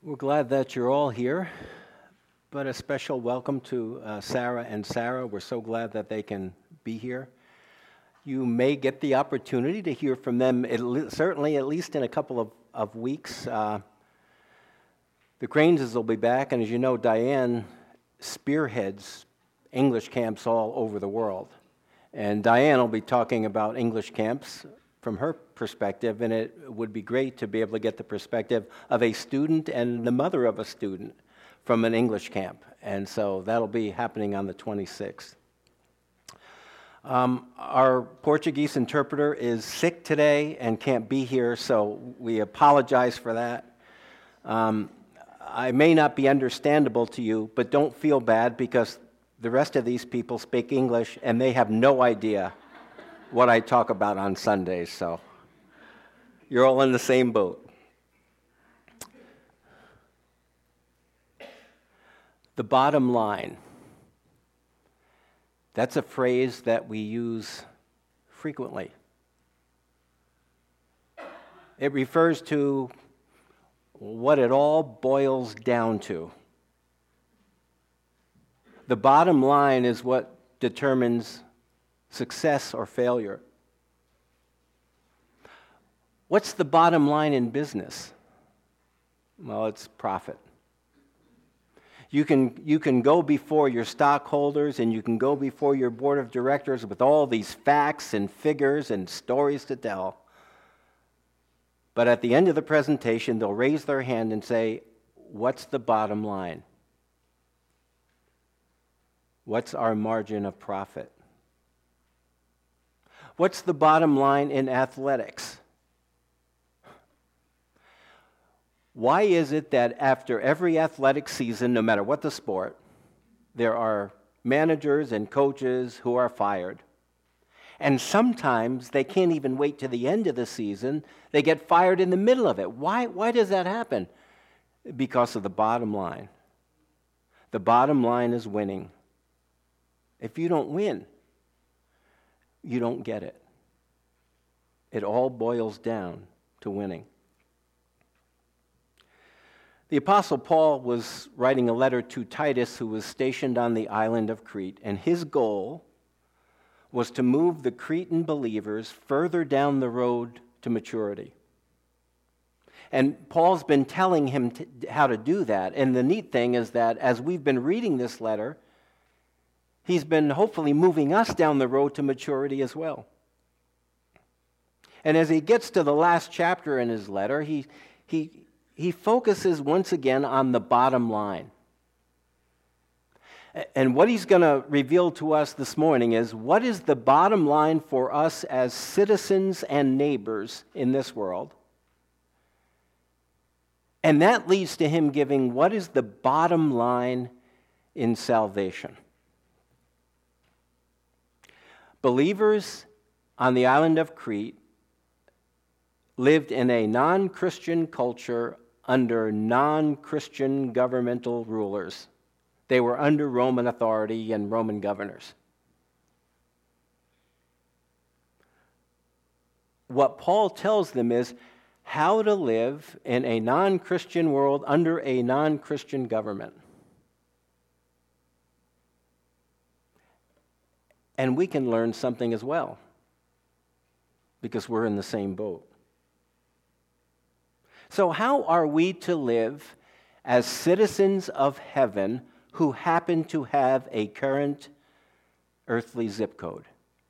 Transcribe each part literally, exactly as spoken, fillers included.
We're glad that you're all here, but a special welcome to uh, Sarah and Sarah. We're so glad that they can be here. You may get the opportunity to hear from them, at le- certainly at least in a couple of, of weeks. Uh, the Craneses will be back, and as you know, Diane spearheads English camps all over the world. And Diane will be talking about English camps from her perspective, and it would be great to be able to get the perspective of a student and the mother of a student from an English camp. And so that'll be happening on the twenty-sixth. Um, our Portuguese interpreter is sick today and can't be here, so we apologize for that. Um, I may not be understandable to you, but don't feel bad because the rest of these people speak English and they have no idea what I talk about on Sundays, so you're all in the same boat. The bottom line. That's a phrase that we use frequently. It refers to what it all boils down to. The bottom line is what determines success or failure. What's the bottom line in business? Well, it's profit. You can, you can go before your stockholders and you can go before your board of directors with all these facts and figures and stories to tell. But at the end of the presentation, they'll raise their hand and say, what's the bottom line? What's our margin of profit? What's the bottom line in athletics? Why is it that after every athletic season, no matter what the sport, there are managers and coaches who are fired? And sometimes they can't even wait to the end of the season. They get fired in the middle of it. Why, why does that happen? Because of the bottom line. The bottom line is winning. If you don't win, you don't get it. It all boils down to winning. The Apostle Paul was writing a letter to Titus, who was stationed on the island of Crete, and his goal was to move the Cretan believers further down the road to maturity. And Paul's been telling him to, how to do that. And the neat thing is that as we've been reading this letter, he's been hopefully moving us down the road to maturity as well. And as he gets to the last chapter in his letter, he, he, he focuses once again on the bottom line. And what he's going to reveal to us this morning is what is the bottom line for us as citizens and neighbors in this world. And that leads to him giving what is the bottom line in salvation. Believers on the island of Crete lived in a non-Christian culture under non-Christian governmental rulers. They were under Roman authority and Roman governors. What Paul tells them is how to live in a non-Christian world under a non-Christian government. And we can learn something as well, because we're in the same boat. So how are we to live as citizens of heaven who happen to have a current earthly zip code?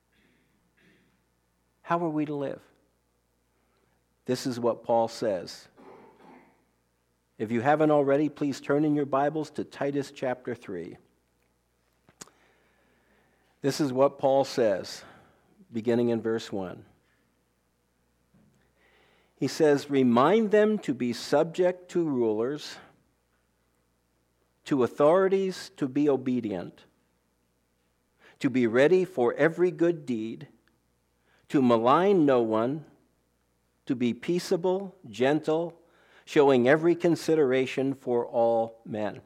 How are we to live? This is what Paul says. If you haven't already, please turn in your Bibles to Titus chapter three. This is what Paul says, beginning in verse one. He says, "Remind them to be subject to rulers, to authorities to be obedient, to be ready for every good deed, to malign no one, to be peaceable, gentle, showing every consideration for all men."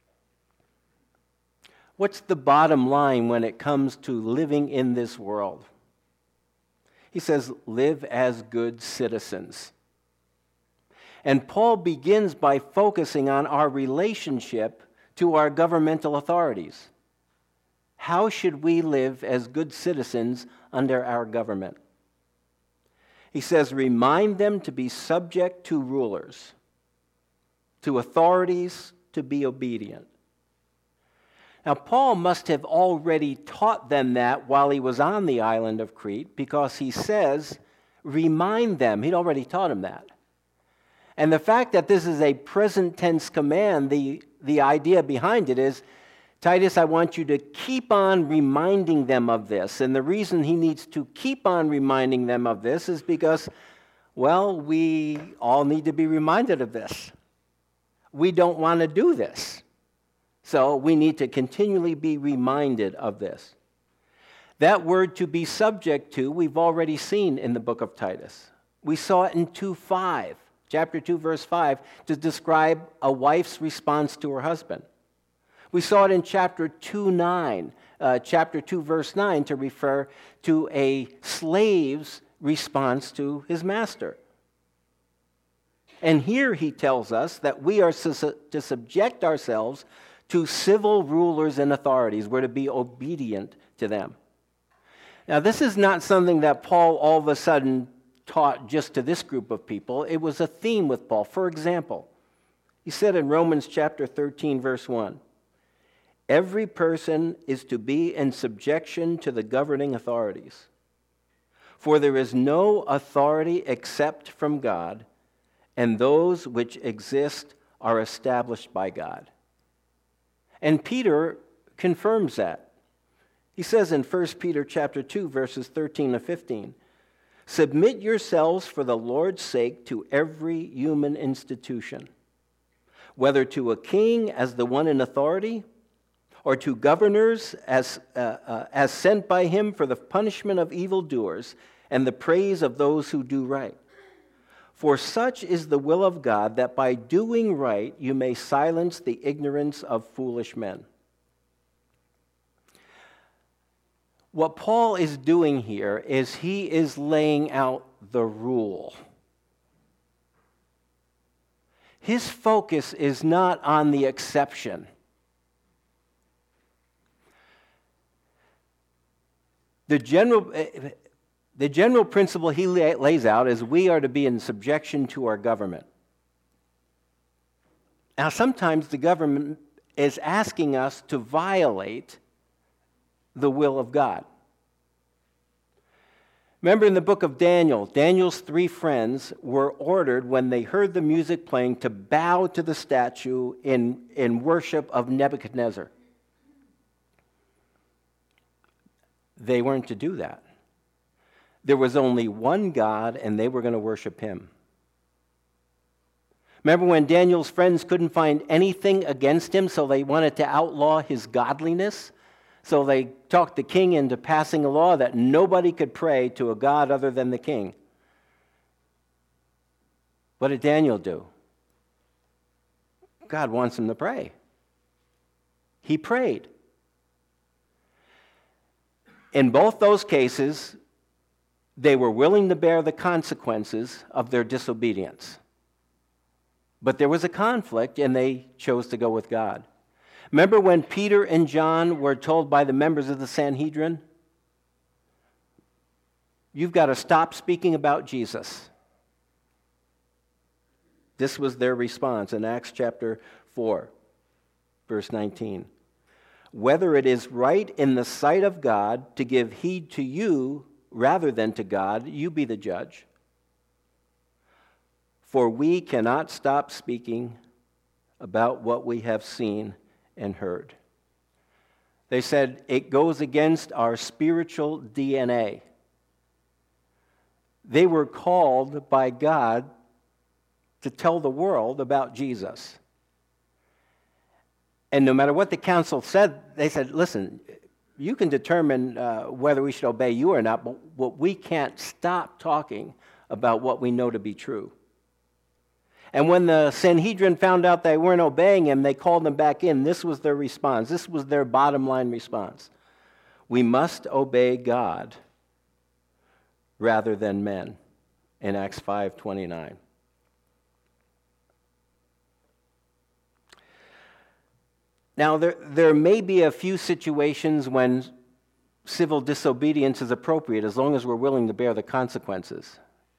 What's the bottom line when it comes to living in this world? He says, live as good citizens. And Paul begins by focusing on our relationship to our governmental authorities. How should we live as good citizens under our government? He says, remind them to be subject to rulers, to authorities to be obedient. Now, Paul must have already taught them that while he was on the island of Crete, because he says, remind them. He'd already taught them that. And the fact that this is a present tense command, the, the idea behind it is, Titus, I want you to keep on reminding them of this. And the reason he needs to keep on reminding them of this is because, well, we all need to be reminded of this. We don't want to do this. So we need to continually be reminded of this. That word to be subject to, we've already seen in the book of Titus. We saw it in two five, chapter two, verse five, to describe a wife's response to her husband. We saw it in chapter two nine, uh, chapter two, verse nine, to refer to a slave's response to his master. And here he tells us that we are to subject ourselves to civil rulers and authorities. We're to be obedient to them. Now, this is not something that Paul all of a sudden taught just to this group of people. It was a theme with Paul. For example, he said in Romans chapter thirteen, verse one, every person is to be in subjection to the governing authorities. For there is no authority except from God, and those which exist are established by God. And Peter confirms that. He says in First Peter chapter two, verses thirteen to fifteen, submit yourselves for the Lord's sake to every human institution, whether to a king as the one in authority, or to governors as, uh, uh, as sent by him for the punishment of evildoers and the praise of those who do right. For such is the will of God, that by doing right you may silence the ignorance of foolish men. What Paul is doing here is he is laying out the rule. His focus is not on the exception. The general... The general principle he lays out is we are to be in subjection to our government. Now, sometimes the government is asking us to violate the will of God. Remember in the book of Daniel, Daniel's three friends were ordered when they heard the music playing to bow to the statue in, in worship of Nebuchadnezzar. They weren't to do that. There was only one God, and they were going to worship him. Remember when Daniel's friends couldn't find anything against him, so they wanted to outlaw his godliness? So they talked the king into passing a law that nobody could pray to a god other than the king. What did Daniel do? God wants him to pray. He prayed. In both those cases, they were willing to bear the consequences of their disobedience. But there was a conflict, and they chose to go with God. Remember when Peter and John were told by the members of the Sanhedrin, you've got to stop speaking about Jesus. This was their response in Acts chapter four, verse nineteen. Whether it is right in the sight of God to give heed to you rather than to God, you be the judge. For we cannot stop speaking about what we have seen and heard. They said it goes against our spiritual D N A. They were called by God to tell the world about Jesus. And no matter what the council said, they said, listen, you can determine uh, whether we should obey you or not, but, but we can't stop talking about what we know to be true. And when the Sanhedrin found out they weren't obeying him, they called them back in. This was their response. This was their bottom line response. We must obey God rather than men, in Acts five twenty-nine. Now, there, there may be a few situations when civil disobedience is appropriate as long as we're willing to bear the consequences.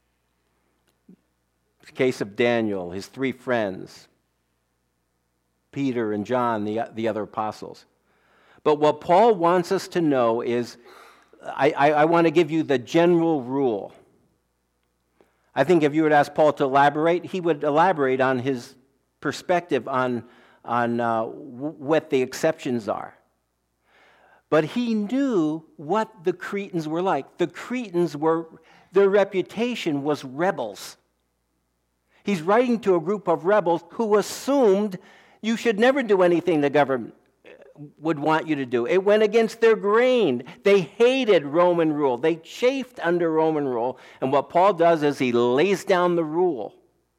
The case of Daniel, his three friends, Peter and John, the, the other apostles. But what Paul wants us to know is, I, I, I want to give you the general rule. I think if you would ask Paul to elaborate, he would elaborate on his perspective on, on uh, what the exceptions are. But he knew what the Cretans were like. The Cretans were, their reputation was rebels. He's writing to a group of rebels who assumed you should never do anything the government would want you to do. It went against their grain. They hated Roman rule. They chafed under Roman rule. And what Paul does is he lays down the rule.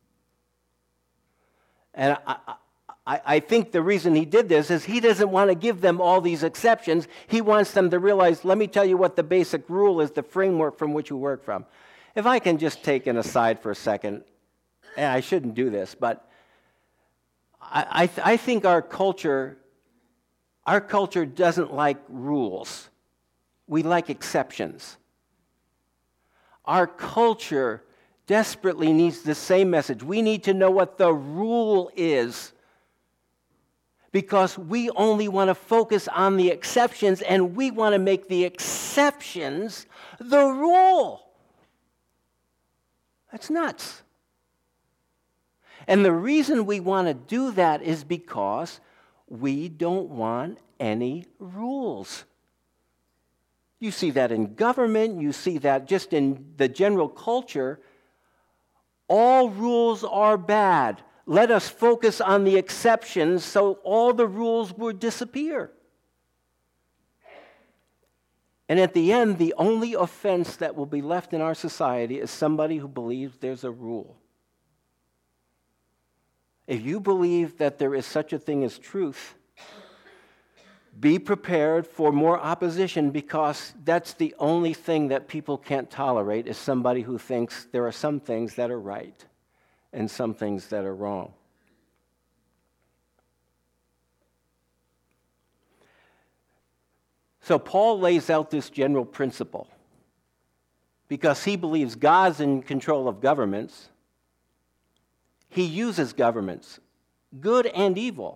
And I, I, I think the reason he did this is he doesn't want to give them all these exceptions. He wants them to realize, let me tell you what the basic rule is, the framework from which we work from. If I can just take an aside for a second, and I shouldn't do this, but I, I, I think our culture, our culture doesn't like rules. We like exceptions. Our culture desperately needs the same message. We need to know what the rule is, because we only want to focus on the exceptions, and we want to make the exceptions the rule. That's nuts. And the reason we want to do that is because we don't want any rules. You see that in government, you see that just in the general culture. All rules are bad. Let us focus on the exceptions so all the rules will disappear. And at the end, the only offense that will be left in our society is somebody who believes there's a rule. If you believe that there is such a thing as truth, be prepared for more opposition, because that's the only thing that people can't tolerate, is somebody who thinks there are some things that are right and some things that are wrong. So Paul lays out this general principle because he believes God's in control of governments. He uses governments, good and evil.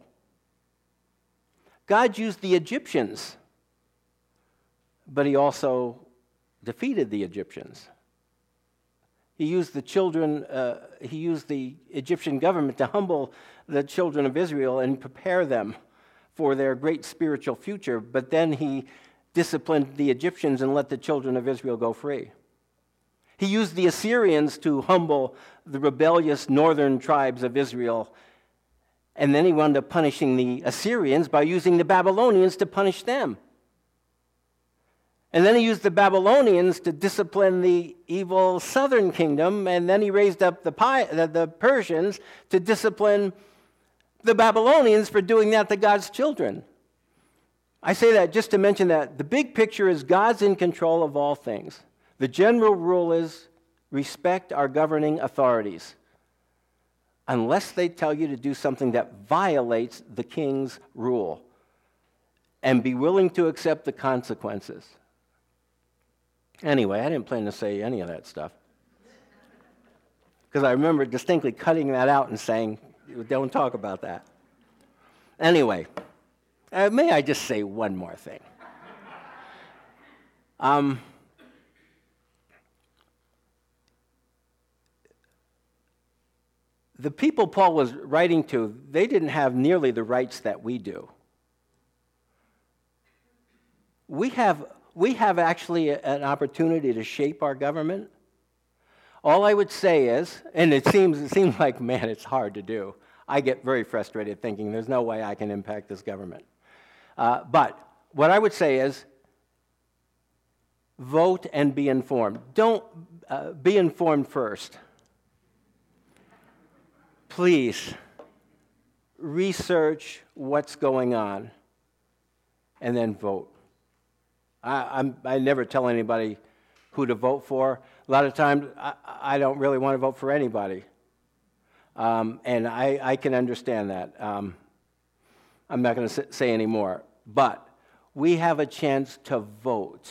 God used the Egyptians, but he also defeated the Egyptians. He used the children, uh, he used the Egyptian government to humble the children of Israel and prepare them for their great spiritual future, but then he disciplined the Egyptians and let the children of Israel go free. He used the Assyrians to humble the rebellious northern tribes of Israel, and then he wound up punishing the Assyrians by using the Babylonians to punish them. And then he used the Babylonians to discipline the evil southern kingdom, and then he raised up the, the Persians to discipline the Babylonians for doing that to God's children. I say that just to mention that the big picture is God's in control of all things. The general rule is respect our governing authorities, unless they tell you to do something that violates the king's rule, and be willing to accept the consequences. Anyway, I didn't plan to say any of that stuff, because I remember distinctly cutting that out and saying, don't talk about that. Anyway, uh, may I just say one more thing? Um... The people Paul was writing to, they didn't have nearly the rights that we do. We have, we have actually an opportunity to shape our government. All I would say is, and it seems, it seems like, man, it's hard to do. I get very frustrated thinking there's no way I can impact this government. Uh, but what I would say is, vote and be informed. Don't uh, be informed first. Please research what's going on and then vote. I, I'm, I never tell anybody who to vote for. A lot of times I, I don't really want to vote for anybody. Um, and I, I can understand that. Um, I'm not going to say any more. But we have a chance to vote.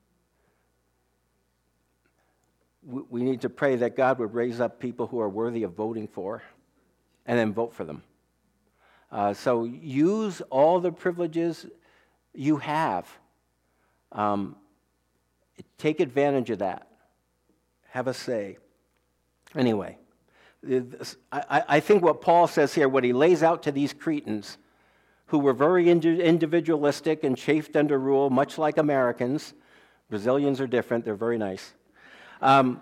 We need to pray that God would raise up people who are worthy of voting for, and then vote for them. Uh, so use all the privileges you have. Um, take advantage of that. Have a say. Anyway, this, I, I think what Paul says here, what he lays out to these Cretans, who were very individualistic and chafed under rule, much like Americans. Brazilians are different. They're very nice. Um,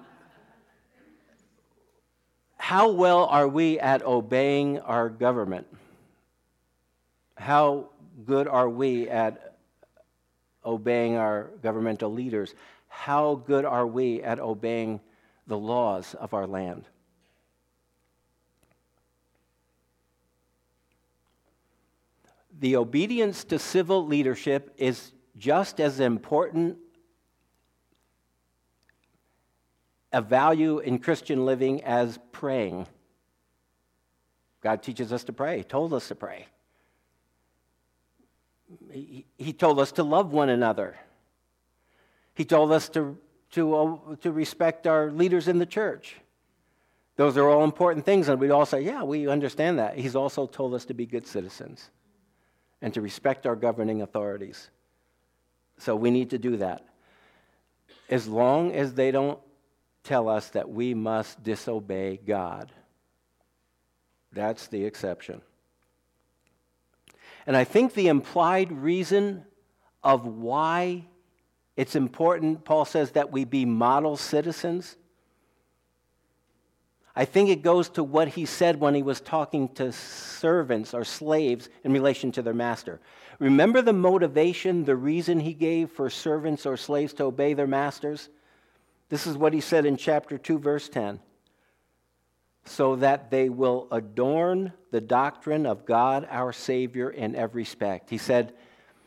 how well are we at obeying our government? How good are we at obeying our governmental leaders? How good are we at obeying the laws of our land? The obedience to civil leadership is just as important a value in Christian living as praying. God teaches us to pray, He told us to pray. He, he told us to love one another. He told us to, to, uh, to respect our leaders in the church. Those are all important things, and we'd all say, yeah, we understand that. He's also told us to be good citizens and to respect our governing authorities. So we need to do that. As long as they don't tell us that we must disobey God. That's the exception. And I think the implied reason of why it's important, Paul says, that we be model citizens, I think it goes to what he said when he was talking to servants or slaves in relation to their master. Remember the motivation, the reason he gave for servants or slaves to obey their masters? This is what he said in chapter two, verse ten. So that they will adorn the doctrine of God our Savior in every respect. He said,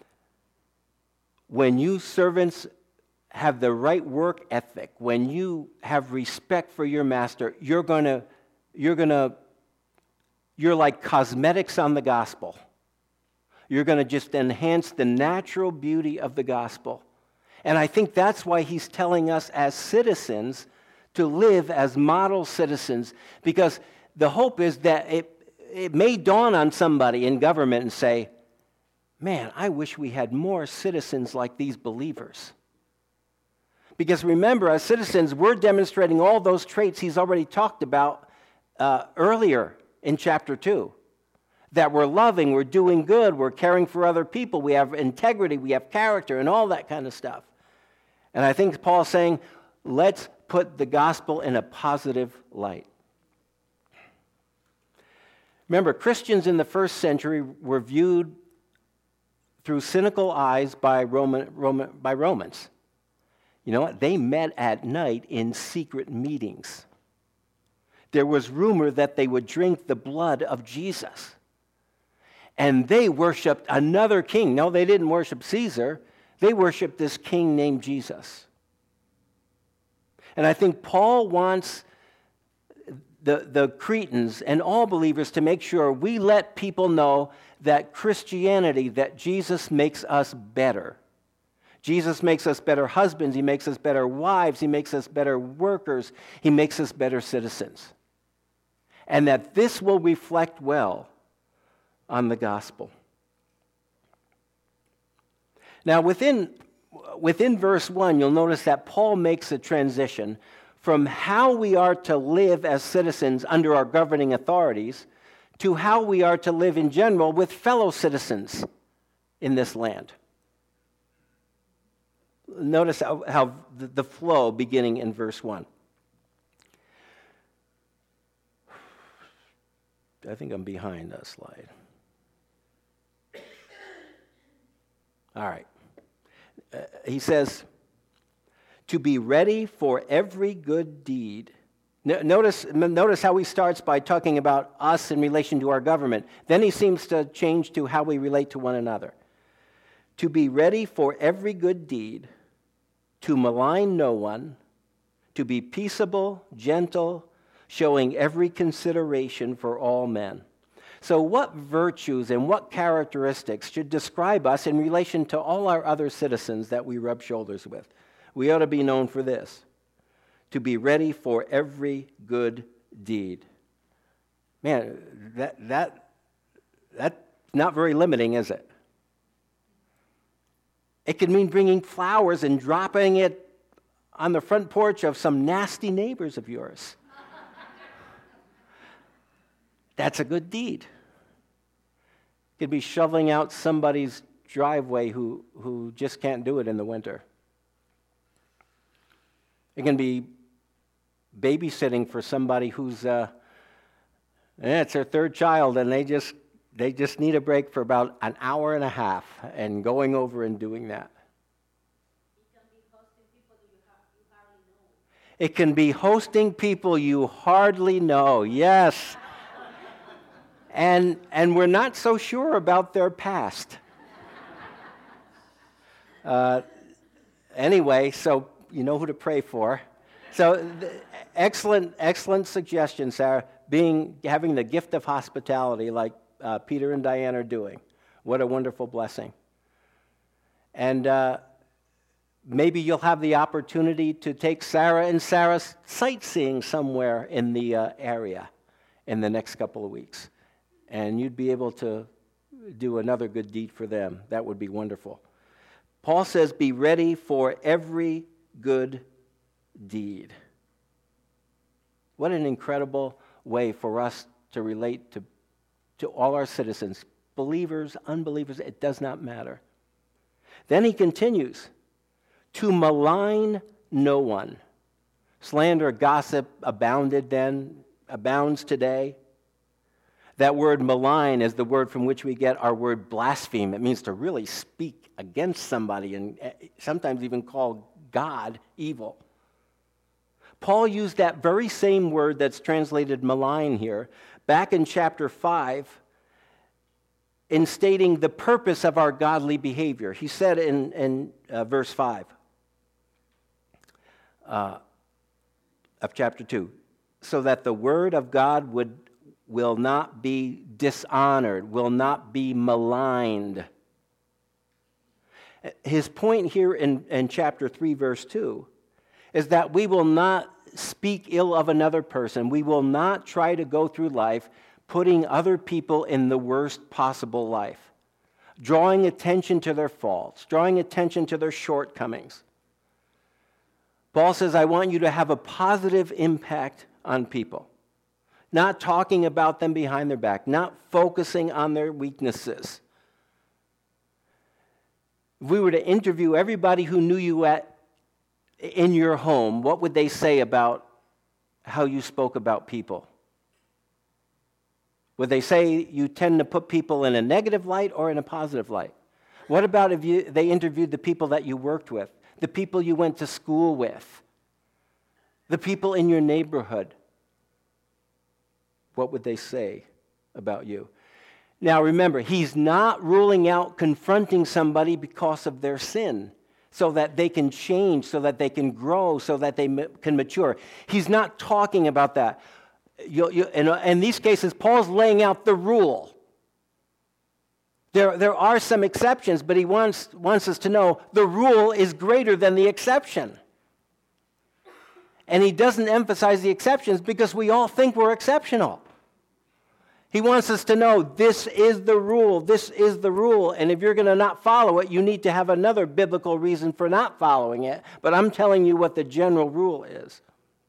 when you servants have the right work ethic, when you have respect for your master, you're gonna, you're gonna, you're like cosmetics on the gospel. You're gonna just enhance the natural beauty of the gospel. And I think that's why he's telling us as citizens to live as model citizens, because the hope is that it, it may dawn on somebody in government and say, man, I wish we had more citizens like these believers. Because remember, as citizens, we're demonstrating all those traits he's already talked about uh, earlier in chapter two. That we're loving, we're doing good, we're caring for other people, we have integrity, we have character, and all that kind of stuff. And I think Paul's saying, let's put the gospel in a positive light. Remember, Christians in the first century were viewed through cynical eyes by Roman, Roman, by Romans. You know what? They met at night in secret meetings. There was rumor that they would drink the blood of Jesus. And they worshiped another king. No, they didn't worship Caesar. They worshiped this king named Jesus. And I think Paul wants the, the Cretans and all believers to make sure we let people know that Christianity, that Jesus makes us better. Jesus makes us better husbands. He makes us better wives. He makes us better workers. He makes us better citizens. And that this will reflect well on the gospel. Now, within, within verse one, you'll notice that Paul makes a transition from how we are to live as citizens under our governing authorities to how we are to live in general with fellow citizens in this land. Notice how, how the flow beginning in verse one. I think I'm behind that slide. All right. Uh, he says, to be ready for every good deed. No, notice, notice how he starts by talking about us in relation to our government. Then he seems to change to how we relate to one another. To be ready for every good deed, to malign no one, to be peaceable, gentle, showing every consideration for all men. So what virtues and what characteristics should describe us in relation to all our other citizens that we rub shoulders with? We ought to be known for this: to be ready for every good deed. Man, that that that's not very limiting, is it? It could mean bringing flowers and dropping it on the front porch of some nasty neighbors of yours. That's a good deed. It could be shoveling out somebody's driveway who, who just can't do it in the winter. It can be babysitting for somebody who's, uh, eh, it's their third child, and they just they just need a break for about an hour and a half, and going over and doing that. It can be hosting people you hardly know, yes. And, and we're not so sure about their past. Uh, anyway, so you know who to pray for. So th- excellent, excellent suggestion, Sarah, being, having the gift of hospitality like uh, Peter and Diane are doing. What a wonderful blessing. And uh, maybe you'll have the opportunity to take Sarah and Sarah sightseeing somewhere in the uh, area in the next couple of weeks. And you'd be able to do another good deed for them. That would be wonderful. Paul says, be ready for every good deed. What an incredible way for us to relate to, to all our citizens, believers, unbelievers, it does not matter. Then he continues, to malign no one. Slander, gossip abounded then, abounds today. That word malign is the word from which we get our word blaspheme. It means to really speak against somebody and sometimes even call God evil. Paul used that very same word that's translated malign here back in chapter five in stating the purpose of our godly behavior. He said in, in uh, verse five uh, of chapter two, so that the word of God would will not be dishonored, will not be maligned. His point here in, in chapter three, verse two, is that we will not speak ill of another person. We will not try to go through life putting other people in the worst possible life, drawing attention to their faults, drawing attention to their shortcomings. Paul says, I want you to have a positive impact on people. Not talking about them behind their back, not focusing on their weaknesses. If we were to interview everybody who knew you at in your home, what would they say about how you spoke about people? Would they say you tend to put people in a negative light or in a positive light? What about if you, they interviewed the people that you worked with, the people you went to school with, the people in your neighborhood? What would they say about you? Now remember, he's not ruling out confronting somebody because of their sin so that they can change, so that they can grow, so that they can mature. He's not talking about that. You, you, in, in these cases, Paul's laying out the rule. There, there are some exceptions, but he wants, wants us to know the rule is greater than the exception. And he doesn't emphasize the exceptions because we all think we're exceptional. He wants us to know this is the rule, this is the rule, and if you're going to not follow it, you need to have another biblical reason for not following it. But I'm telling you what the general rule is.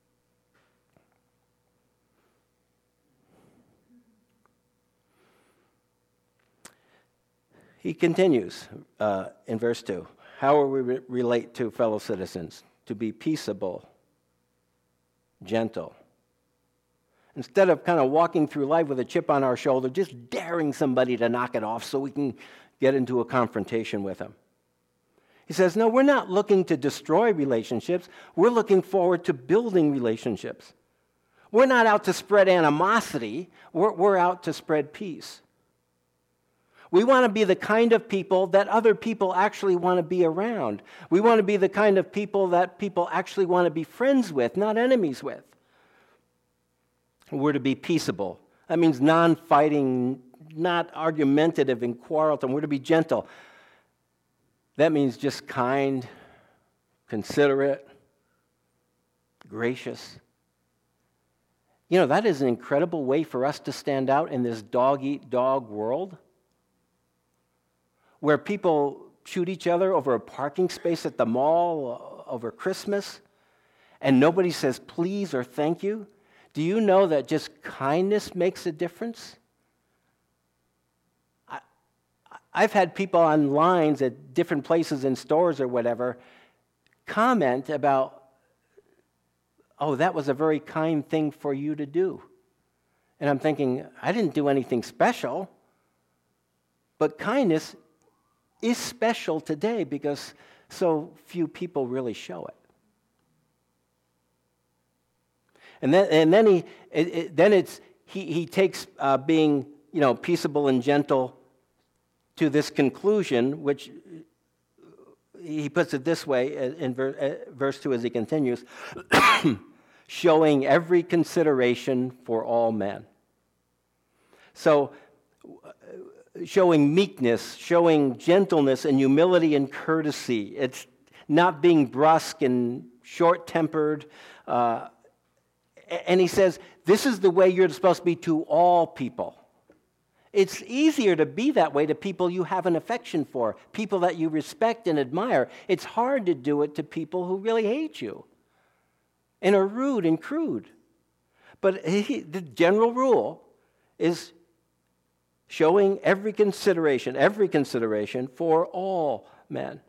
He continues uh, in verse two. How will we re- relate to fellow citizens? To be peaceable, gentle. Instead of kind of walking through life with a chip on our shoulder, just daring somebody to knock it off so we can get into a confrontation with them. He says, no, we're not looking to destroy relationships. We're looking forward to building relationships. We're not out to spread animosity. We're, we're out to spread peace. We want to be the kind of people that other people actually want to be around. We want to be the kind of people that people actually want to be friends with, not enemies with. We're to be peaceable. That means non-fighting, not argumentative and quarrelsome. We're to be gentle. That means just kind, considerate, gracious. You know, that is an incredible way for us to stand out in this dog-eat-dog world where people shoot each other over a parking space at the mall over Christmas, and nobody says please or thank you. Do you know that just kindness makes a difference? I, I've had people on lines at different places in stores or whatever comment about, oh, that was a very kind thing for you to do. And I'm thinking, I didn't do anything special. But kindness is special today because so few people really show it. And then, and then he, it, it, then it's he he takes uh, being you know peaceable and gentle to this conclusion, which he puts it this way in ver, uh, verse two as he continues, showing every consideration for all men. So, showing meekness, showing gentleness and humility and courtesy. It's not being brusque and short-tempered. Uh, and he says, this is the way you're supposed to be to all people. It's easier to be that way to people you have an affection for, people that you respect and admire. It's hard to do it to people who really hate you and are rude and crude. But he, the general rule is showing every consideration, every consideration for all men.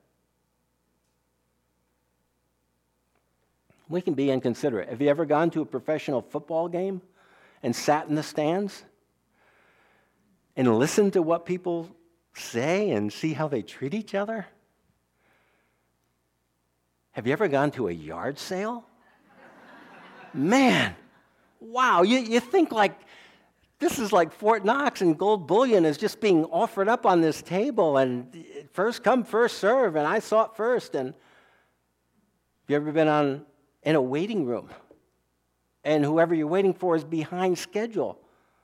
We can be inconsiderate. Have you ever gone to a professional football game and sat in the stands and listened to what people say and see how they treat each other? Have you ever gone to a yard sale? Man, wow, you, you think like, this is like Fort Knox and gold bullion is just being offered up on this table and first come, first serve, and I saw it first. And have you ever been on in a waiting room and whoever you're waiting for is behind schedule?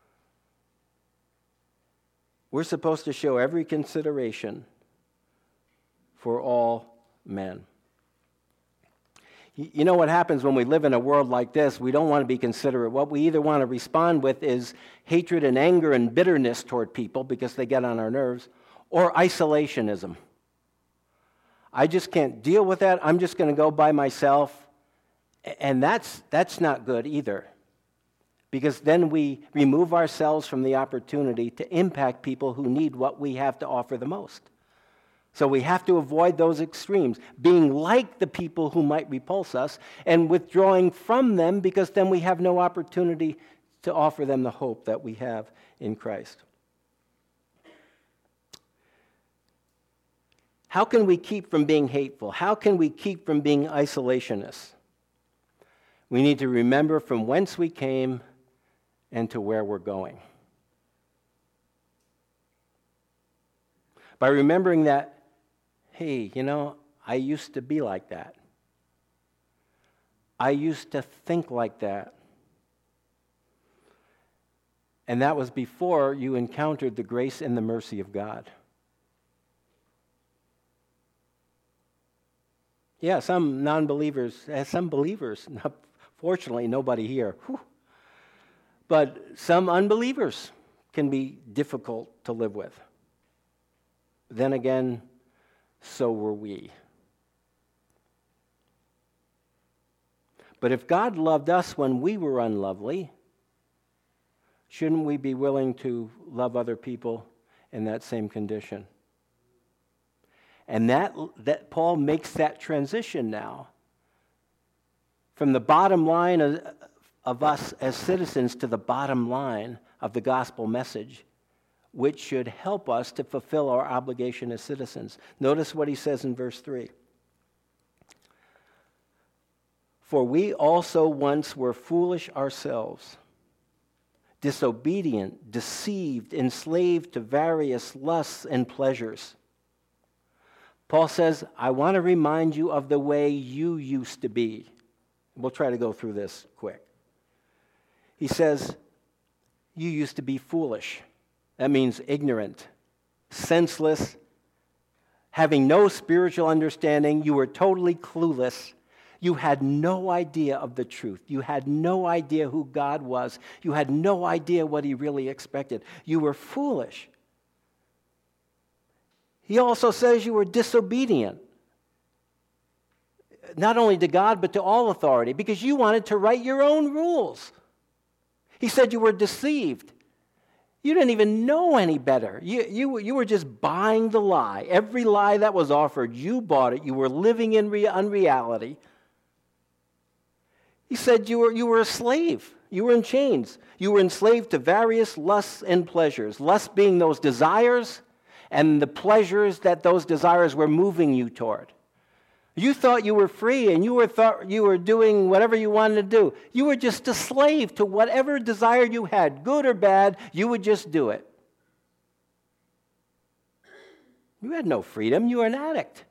We're supposed to show every consideration for all men. You know what happens when we live in a world like this? We don't want to be considerate. What we either want to respond with is hatred and anger and bitterness toward people because they get on our nerves, or isolationism. I just can't deal with that. I'm just going to go by myself. And that's, that's not good either, because then we remove ourselves from the opportunity to impact people who need what we have to offer the most. So we have to avoid those extremes, being like the people who might repulse us and withdrawing from them because then we have no opportunity to offer them the hope that we have in Christ. How can we keep from being hateful? How can we keep from being isolationists? We need to remember from whence we came and to where we're going. By remembering that, hey, you know, I used to be like that. I used to think like that. And that was before you encountered the grace and the mercy of God. Yeah, some non-believers, some believers, fortunately nobody here, whew. But some unbelievers can be difficult to live with. Then again, so were we. But if God loved us when we were unlovely, shouldn't we be willing to love other people in that same condition? And that, that Paul makes that transition now from the bottom line of, of us as citizens to the bottom line of the gospel message, which should help us to fulfill our obligation as citizens. Notice what he says in verse three. For we also once were foolish ourselves, disobedient, deceived, enslaved to various lusts and pleasures. Paul says, I want to remind you of the way you used to be. We'll try to go through this quick. He says, You used to be foolish. That means ignorant, senseless, having no spiritual understanding. You were totally clueless. You had no idea of the truth. You had no idea who God was. You had no idea what he really expected. You were foolish. He also says you were disobedient, not only to God, but to all authority, because you wanted to write your own rules. He said you were deceived. You didn't even know any better. You, you, you were just buying the lie. Every lie that was offered, you bought it. You were living in re- unreality. He said you were, you were a slave. You were in chains. You were enslaved to various lusts and pleasures. Lusts being those desires and the pleasures that those desires were moving you toward. You thought you were free and you were thought you were doing whatever you wanted to do. You were just a slave to whatever desire you had, good or bad, you would just do it. You had no freedom. You were an addict.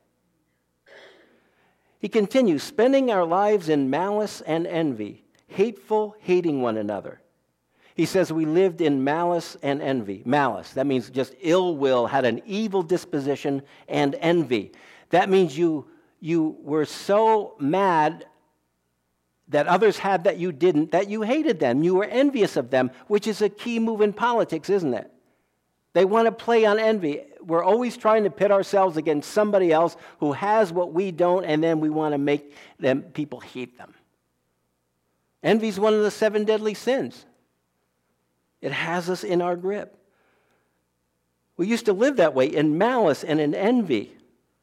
He continues, spending our lives in malice and envy, hateful, hating one another. He says we lived in malice and envy. Malice, that means just ill will, had an evil disposition, and envy. That means you, you were so mad that others had that you didn't, that you hated them. You were envious of them, which is a key move in politics, isn't it? They want to play on envy. We're always trying to pit ourselves against somebody else who has what we don't, and then we want to make them people hate them. Envy is one of the seven deadly sins. It has us in our grip. We used to live that way, in malice and in envy.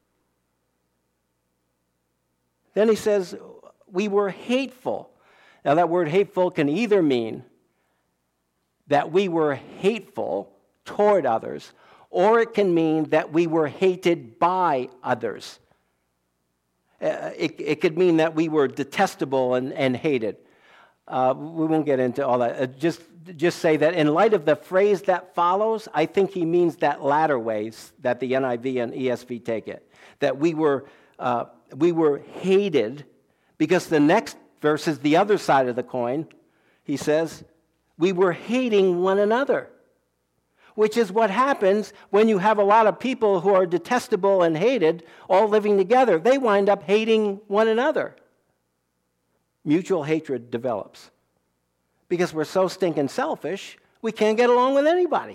Then he says, we were hateful. Now that word hateful can either mean that we were hateful toward others, or it can mean that we were hated by others. Uh, it, it could mean that we were detestable and, and hated. Uh, we won't get into all that. Uh, just, just say that in light of the phrase that follows, I think he means that latter ways that the N I V and E S V take it. That we were, uh, we were hated, because the next verse is the other side of the coin. He says, we were hating one another, which is what happens when you have a lot of people who are detestable and hated all living together. They wind up hating one another. Mutual hatred develops because we're so stinking selfish, we can't get along with anybody.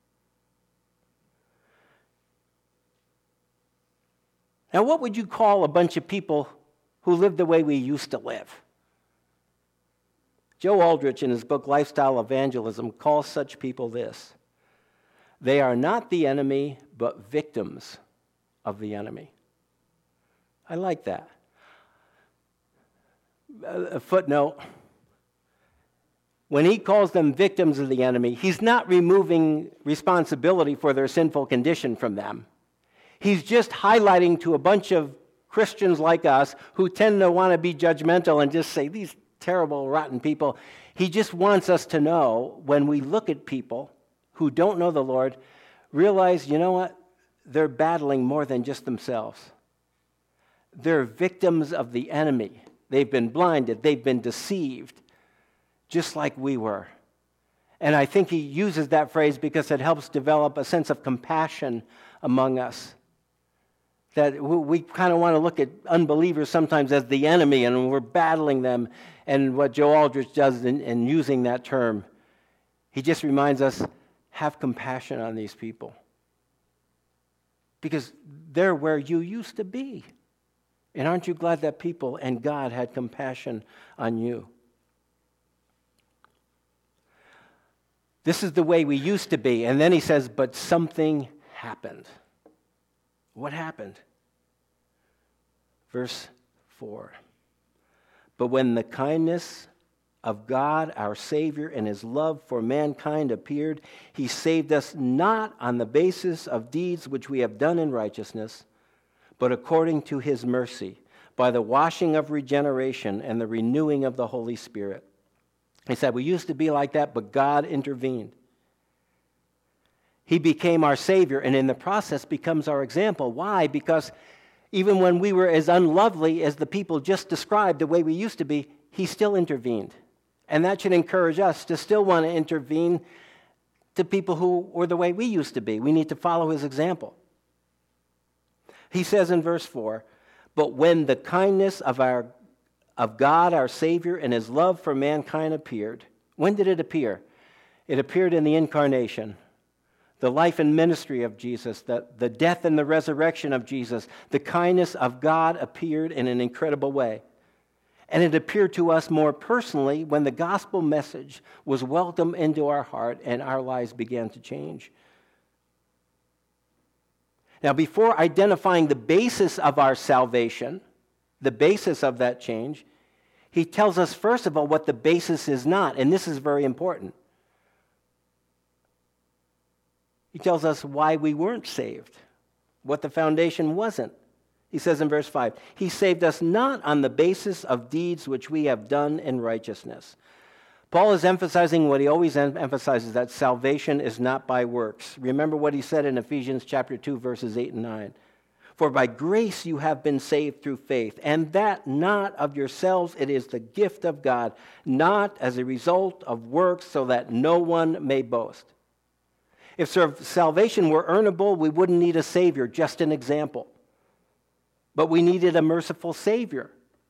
Now, what would you call a bunch of people who live the way we used to live? Joe Aldrich, in his book Lifestyle Evangelism, calls such people this: they are not the enemy, but victims of the enemy. I like that. A footnote: when he calls them victims of the enemy, he's not removing responsibility for their sinful condition from them. He's just highlighting to a bunch of Christians like us who tend to want to be judgmental and just say, these terrible, rotten people. He just wants us to know, when we look at people who don't know the Lord, realize, you know what? They're battling more than just themselves. They're victims of the enemy. They've been blinded. They've been deceived, just like we were. And I think he uses that phrase because it helps develop a sense of compassion among us. That we kind of want to look at unbelievers sometimes as the enemy, and we're battling them. And what Joe Aldrich does in, in using that term, he just reminds us, have compassion on these people, because they're where you used to be. And aren't you glad that people and God had compassion on you? This is the way we used to be. And then he says, but something happened. What happened? Verse four. But when the kindness of God, our Savior, and his love for mankind appeared, he saved us not on the basis of deeds which we have done in righteousness, but according to his mercy, by the washing of regeneration and the renewing of the Holy Spirit. He said, we used to be like that, but God intervened. He became our Savior, and in the process becomes our example. Why? Because even when we were as unlovely as the people just described, the way we used to be, he still intervened. And that should encourage us to still want to intervene to people who were the way we used to be. We need to follow his example. He says in verse four, "But when the kindness of our of God, our Savior, and his love for mankind appeared," when did it appear? It appeared in the incarnation, the life and ministry of Jesus, the, the death and the resurrection of Jesus. The kindness of God appeared in an incredible way. And it appeared to us more personally when the gospel message was welcomed into our heart and our lives began to change. Now, before identifying the basis of our salvation, the basis of that change, he tells us, first of all, what the basis is not, and this is very important. He tells us why we weren't saved, what the foundation wasn't. He says in verse five, "He saved us not on the basis of deeds which we have done in righteousness." Paul is emphasizing what he always em- emphasizes, that salvation is not by works. Remember what he said in Ephesians chapter two, verses eight and nine. "For by grace you have been saved through faith, and that not of yourselves, it is the gift of God, not as a result of works, so that no one may boast." If salvation were earnable, we wouldn't need a Savior, just an example. But we needed a merciful Savior.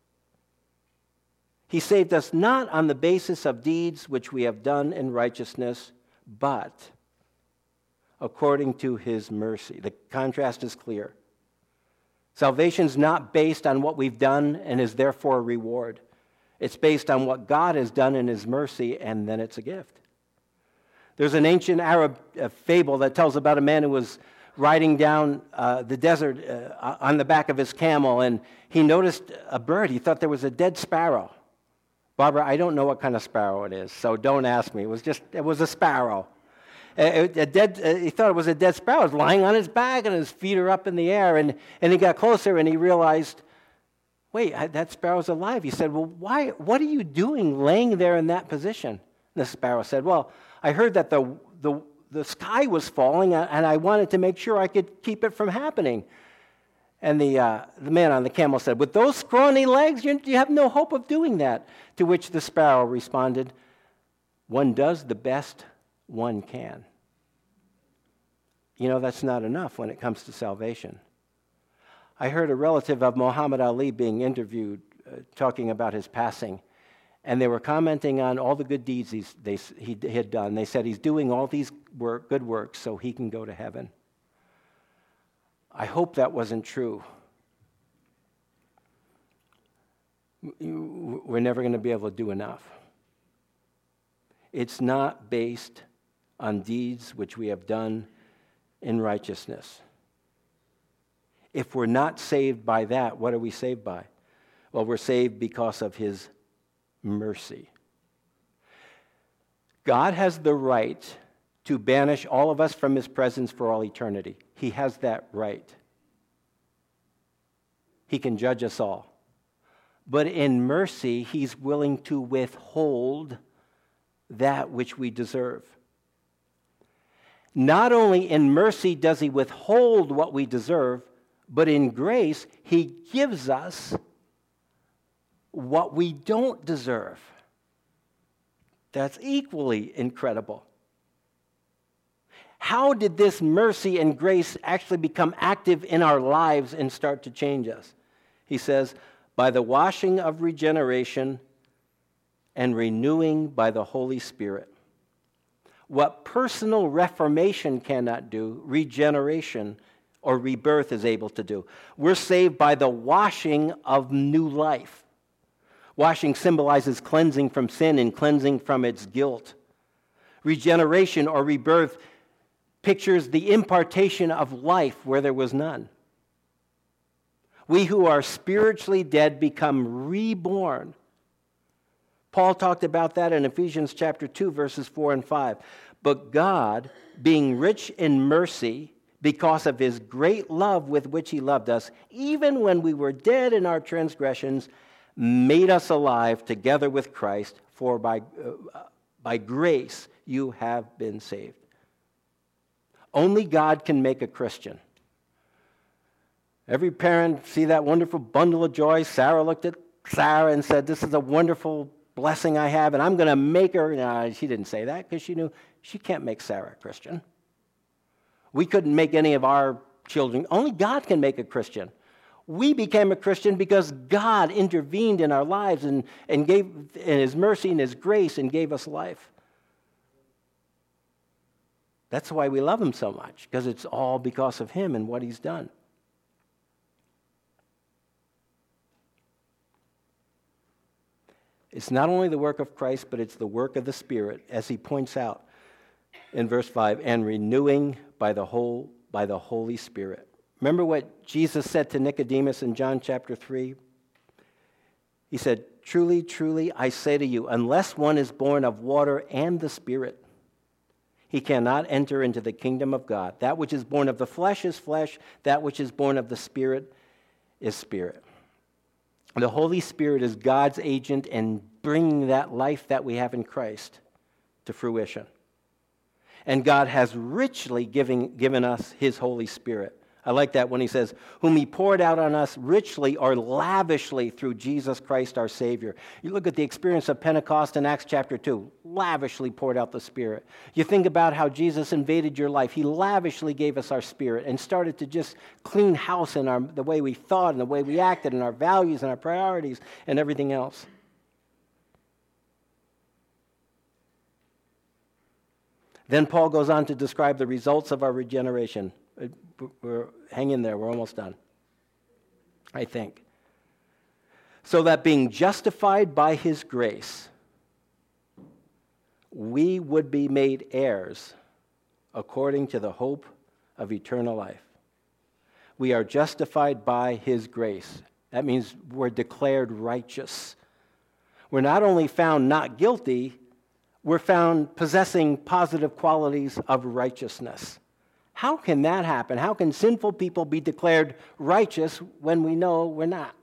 He saved us not on the basis of deeds which we have done in righteousness, but according to his mercy. The contrast is clear. Salvation is not based on what we've done and is therefore a reward. It's based on what God has done in his mercy, and then it's a gift. There's an ancient Arab uh, fable that tells about a man who was riding down uh, the desert uh, on the back of his camel, and he noticed a bird. He thought there was a dead sparrow. Barbara, I don't know what kind of sparrow it is, so don't ask me. It was just, it was a sparrow. A, a dead, uh, he thought it was a dead sparrow. It was lying on his back, and his feet are up in the air, and, and he got closer, and he realized, wait, that sparrow's alive. He said, well, why? What are you doing laying there in that position? And the sparrow said, well, I heard that the the The sky was falling, and I wanted to make sure I could keep it from happening. And the, uh, the man on the camel said, with those scrawny legs, you, you have no hope of doing that. To which the sparrow responded, one does the best one can. You know, that's not enough when it comes to salvation. I heard a relative of Muhammad Ali being interviewed, uh, talking about his passing. And they were commenting on all the good deeds he's, they, he had done. They said he's doing all these work, good works so he can go to heaven. I hope that wasn't true. We're never going to be able to do enough. It's not based on deeds which we have done in righteousness. If we're not saved by that, what are we saved by? Well, we're saved because of his mercy. God has the right to banish all of us from his presence for all eternity. He has that right. He can judge us all. But in mercy, he's willing to withhold that which we deserve. Not only in mercy does he withhold what we deserve, but in grace, he gives us what we don't deserve. That's equally incredible. How did this mercy and grace actually become active in our lives and start to change us? He says, by the washing of regeneration and renewing by the Holy Spirit. What personal reformation cannot do, regeneration or rebirth is able to do. We're saved by the washing of new life. Washing symbolizes cleansing from sin and cleansing from its guilt. Regeneration or rebirth pictures the impartation of life where there was none. We who are spiritually dead become reborn. Paul talked about that in Ephesians chapter two, verses four and five. But God, being rich in mercy, because of his great love with which he loved us, even when we were dead in our transgressions, made us alive together with Christ, for by, uh, by grace you have been saved. Only God can make a Christian. Every parent see that wonderful bundle of joy. Sarah looked at Sarah and said, this is a wonderful blessing I have, and I'm going to make her. No, she didn't say that because she knew she can't make Sarah a Christian. We couldn't make any of our children. Only God can make a Christian. We became a Christian because God intervened in our lives and, and gave in His mercy and His grace and gave us life. That's why we love Him so much, because it's all because of Him and what He's done. It's not only the work of Christ, but it's the work of the Spirit, as he points out in verse five, and renewing by the whole by the Holy Spirit. Remember what Jesus said to Nicodemus in John chapter three? He said, "Truly, truly, I say to you, unless one is born of water and the Spirit, he cannot enter into the kingdom of God. That which is born of the flesh is flesh, that which is born of the Spirit is spirit." The Holy Spirit is God's agent in bringing that life that we have in Christ to fruition. And God has richly giving, given us His Holy Spirit. I like that when he says, whom He poured out on us richly or lavishly through Jesus Christ our Savior. You look at the experience of Pentecost in Acts chapter two, lavishly poured out the Spirit. You think about how Jesus invaded your life. He lavishly gave us our spirit and started to just clean house in our, the way we thought and the way we acted and our values and our priorities and everything else. Then Paul goes on to describe the results of our regeneration. We're, hang in there, we're almost done, I think. So that being justified by His grace, we would be made heirs according to the hope of eternal life. We are justified by His grace. That means we're declared righteous. We're not only found not guilty, we're found possessing positive qualities of righteousness. How can that happen? How can sinful people be declared righteous when we know we're not?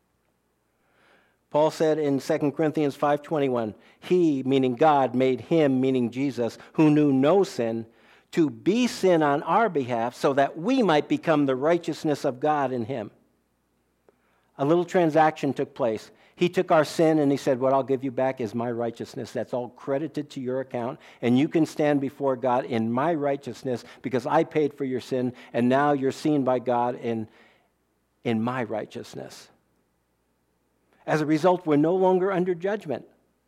Paul said in Second Corinthians five twenty-one, He, meaning God, made Him, meaning Jesus, who knew no sin, to be sin on our behalf so that we might become the righteousness of God in Him. A little transaction took place. He took our sin and He said, what I'll give you back is my righteousness. That's all credited to your account. And you can stand before God in my righteousness because I paid for your sin. And now you're seen by God in, in my righteousness. As a result, we're no longer under judgment.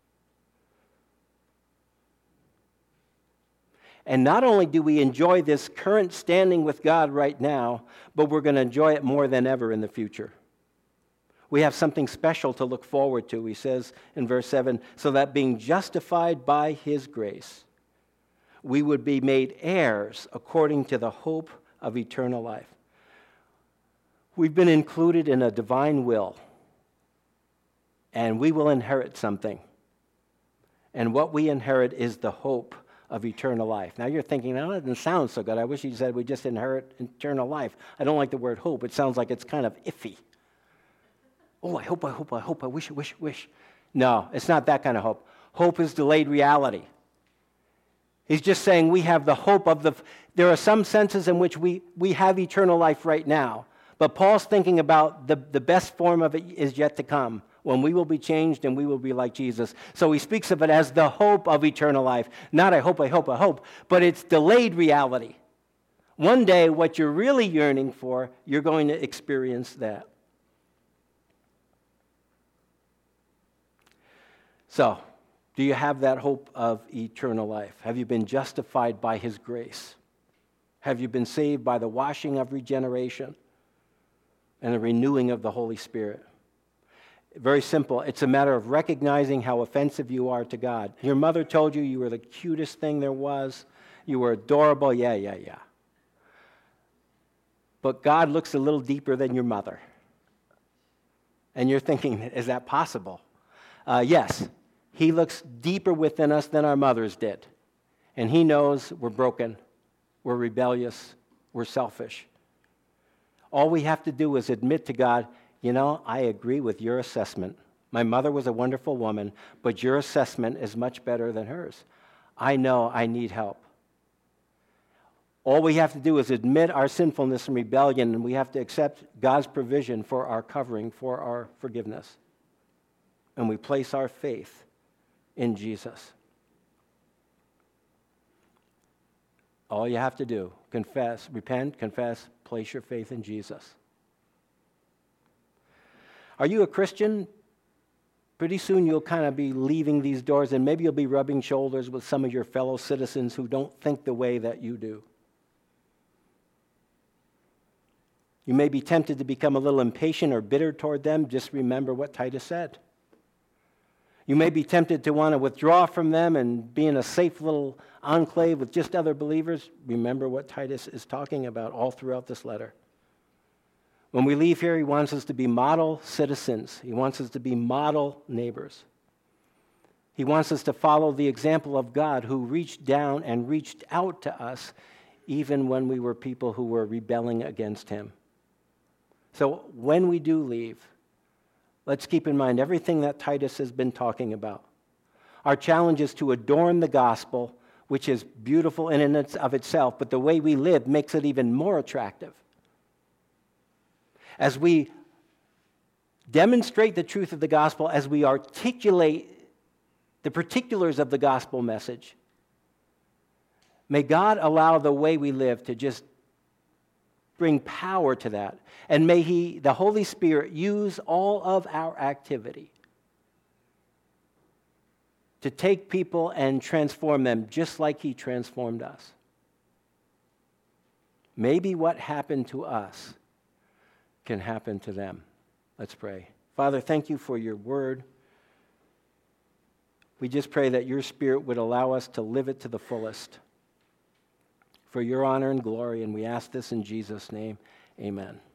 And not only do we enjoy this current standing with God right now, but we're going to enjoy it more than ever in the future. We have something special to look forward to, he says in verse seven, so that being justified by His grace, we would be made heirs according to the hope of eternal life. We've been included in a divine will, and we will inherit something. And what we inherit is the hope of eternal life. Now you're thinking, that doesn't sound so good. I wish you said we just inherit eternal life. I don't like the word hope. It sounds like it's kind of iffy. Oh, I hope, I hope, I hope, I wish, I wish, I wish. No, it's not that kind of hope. Hope is delayed reality. He's just saying we have the hope of the... There are some senses in which we, we have eternal life right now, but Paul's thinking about the, the best form of it is yet to come, when we will be changed and we will be like Jesus. So he speaks of it as the hope of eternal life. Not I hope, I hope, I hope, but it's delayed reality. One day, what you're really yearning for, you're going to experience that. So, do you have that hope of eternal life? Have you been justified by His grace? Have you been saved by the washing of regeneration and the renewing of the Holy Spirit? Very simple. It's a matter of recognizing how offensive you are to God. Your mother told you you were the cutest thing there was. You were adorable. Yeah, yeah, yeah. But God looks a little deeper than your mother. And you're thinking, is that possible? Uh, yes. He looks deeper within us than our mothers did. And He knows we're broken, we're rebellious, we're selfish. All we have to do is admit to God, you know, I agree with your assessment. My mother was a wonderful woman, but your assessment is much better than hers. I know I need help. All we have to do is admit our sinfulness and rebellion, and we have to accept God's provision for our covering, for our forgiveness. And we place our faith in Jesus. All you have to do, confess, repent, confess, place your faith in Jesus. Are you a Christian? Pretty soon you'll kind of be leaving these doors, and maybe you'll be rubbing shoulders with some of your fellow citizens who don't think the way that you do. You may be tempted to become a little impatient or bitter toward them. Just remember what Titus said. You may be tempted to want to withdraw from them and be in a safe little enclave with just other believers. Remember what Titus is talking about all throughout this letter. When we leave here, he wants us to be model citizens. He wants us to be model neighbors. He wants us to follow the example of God, who reached down and reached out to us even when we were people who were rebelling against him. So when we do leave, let's keep in mind everything that Titus has been talking about. Our challenge is to adorn the gospel, which is beautiful in and of itself, but the way we live makes it even more attractive. As we demonstrate the truth of the gospel, as we articulate the particulars of the gospel message, may God allow the way we live to just bring power to that. And may He, the Holy Spirit, use all of our activity to take people and transform them just like He transformed us. Maybe what happened to us can happen to them. Let's pray. Father, thank you for your word. We just pray that your Spirit would allow us to live it to the fullest for your honor and glory, and we ask this in Jesus' name. Amen.